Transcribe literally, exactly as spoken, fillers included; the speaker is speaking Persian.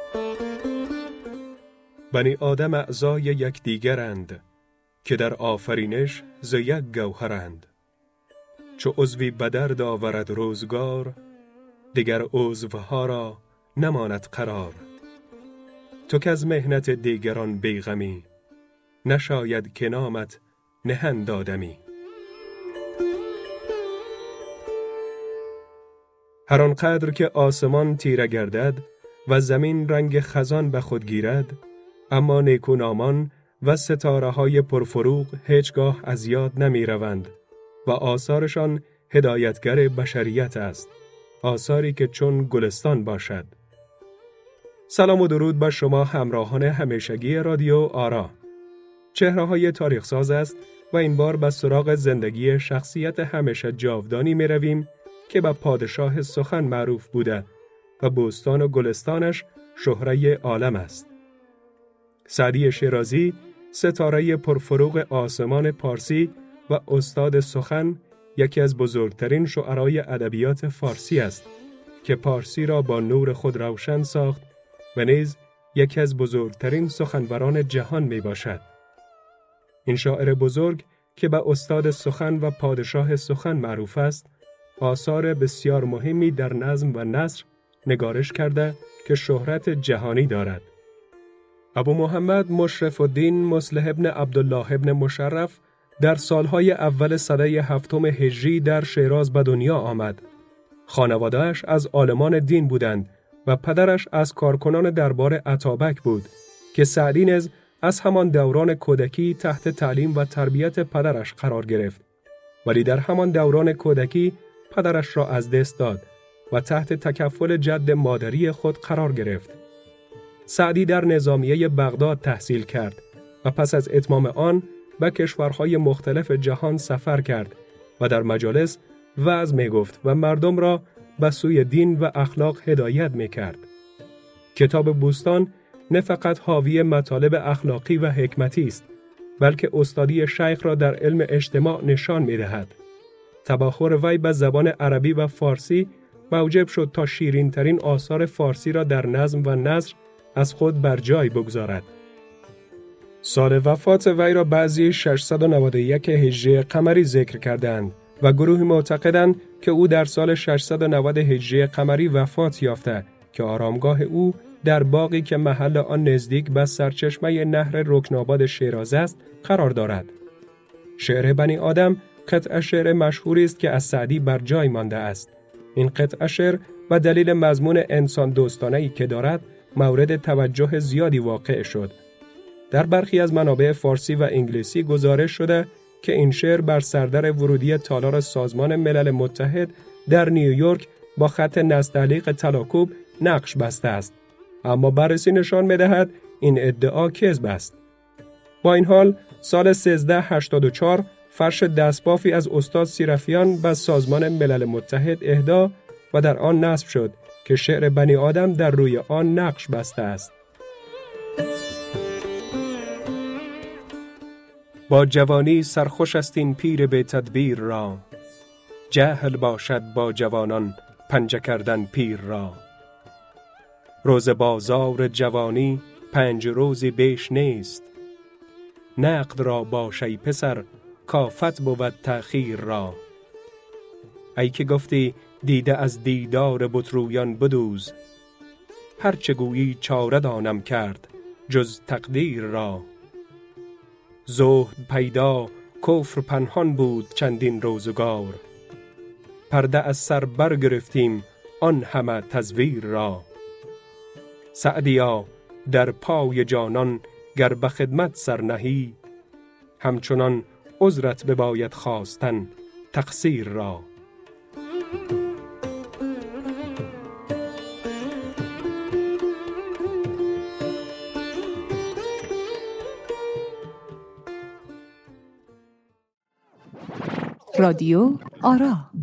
بنی آدم اعضای یکدیگرند، که در آفرینش ز یک گوهرند. چو عضوی به درد آورد روزگار، دیگر عضوها را نماند قرار. تو که از محنت دیگران بیغمی، نشاید که نامت نهند آدمی. هر آنقدر که آسمان تیره گردد و زمین رنگ خزان به خود گیرد، اما نیکونامان و ستاره های پرفروغ هیچگاه از یاد نمی روند و آثارشان هدایتگر بشریت است، آثاری که چون گلستان باشد. سلام و درود بر شما همراهان همیشگی رادیو آرا. چهره های تاریخ ساز است و این بار به سراغ زندگی شخصیت همیشه جاودانی می رویم که به پادشاه سخن معروف بوده و بوستان و گلستانش شهره عالم است. سعدی شیرازی، ستاره پرفروغ آسمان پارسی و استاد سخن، یکی از بزرگترین شعرای ادبیات فارسی است که پارسی را با نور خود روشن ساخت و نیز یکی از بزرگترین سخنوران جهان می باشد. این شاعر بزرگ که به استاد سخن و پادشاه سخن معروف است، آثار بسیار مهمی در نظم و نثر نگارش کرده که شهرت جهانی دارد. ابو محمد مشرف الدین مصلح ابن عبدالله ابن مشرف در سالهای اول سده هفتم هجری در شیراز به دنیا آمد. خانواده‌اش از عالمان دین بودند و پدرش از کارکنان دربار اتابک بود که سعدی نیز از همان دوران کودکی تحت تعلیم و تربیت پدرش قرار گرفت، ولی در همان دوران کودکی پدرش را از دست داد و تحت تکفل جد مادری خود قرار گرفت. سعدی در نظامیه بغداد تحصیل کرد و پس از اتمام آن به کشورهای مختلف جهان سفر کرد و در مجالس وعظ می گفت و مردم را به سوی دین و اخلاق هدایت می کرد. کتاب بوستان نه فقط حاوی مطالب اخلاقی و حکمتی است، بلکه استادی شیخ را در علم اجتماع نشان می دهد. تباخر وی به زبان عربی و فارسی موجب شد تا شیرین ترین آثار فارسی را در نظم و نثر از خود بر جای بگذارد. سال وفات وی را بعضی ششصد و نود و یک هجری قمری ذکر کردند و گروهی معتقدند که او در سال ششصد و نود هجری قمری وفات یافته که آرامگاه او در باغی که محل آن نزدیک به سرچشمه نهر رکناباد شیراز است قرار دارد. شعر بنی آدم قطعه شعر مشهوری است که از سعدی بر جای مانده است. این قطعه شعر و دلیل مضمون انسان دوستانه‌ای که دارد مورد توجه زیادی واقع شد. در برخی از منابع فارسی و انگلیسی گزارش شده که این شعر بر سردر ورودی تالار سازمان ملل متحد در نیویورک با خط نستعلیق طلاکوب نقش بسته است، اما بررسی نشان می‌دهد این ادعا کذب است. با این حال سال سیزده هشتاد و چهار فرش دستبافی از استاد سیرفیان به سازمان ملل متحد اهدا و در آن نصب شد که شعر بنی آدم در روی آن نقش بسته است. با جوانی سرخوش است این پیر به تدبیر را، جهل باشد با جوانان پنجه کردن پیر را. روز بازار جوانی پنج روزی بیش نیست، نقد را باشی پسر کافت بود تأخیر را. ای که گفتی دیده از دیدار بترویان بدوز، هرچه گویی چاره دانم کرد جز تقدیر را. زهد پیدا کفر پنهان بود چندین روزگار، پرده از سر برگرفتیم آن همه تزویر را. سعدیا در پای جانان گر به خدمت سر نهی، همچنان عذرت بباید خواستن تقصیر را. رادیو آرا.